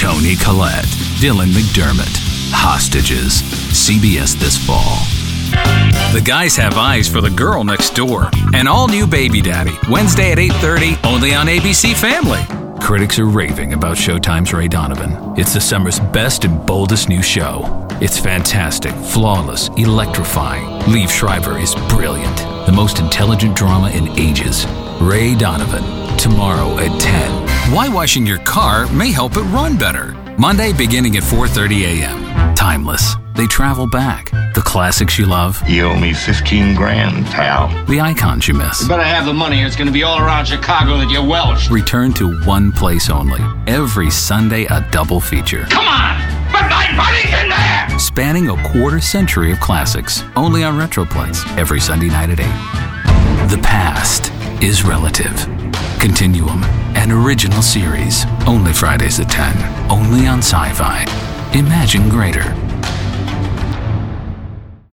Toni Collette, Dylan McDermott. Hostages. CBS this fall. The Guys Have Eyes for the Girl Next Door. An all-new Baby Daddy. Wednesday at 8:30, only on ABC Family. Critics are raving about Showtime's Ray Donovan. It's the summer's best and boldest new show. It's fantastic, flawless, electrifying. Liev Schreiber is brilliant. The most intelligent drama in ages. Ray Donovan, tomorrow at 10. Why washing your car may help it run better. Monday beginning at 4:30 a.m. Timeless. They travel back. The classics you love. You owe me 15 grand, pal. The icons you miss. You better have the money or it's going to be all around Chicago that you're Welsh. Return to one place only. Every Sunday, a double feature. Come on! But my money's in there! Spanning a quarter-century of classics. Only on Retroplex. Every Sunday night at 8. The past is relative. Continuum. An original series. Only Fridays at 10. Only on Sci-Fi. Imagine greater.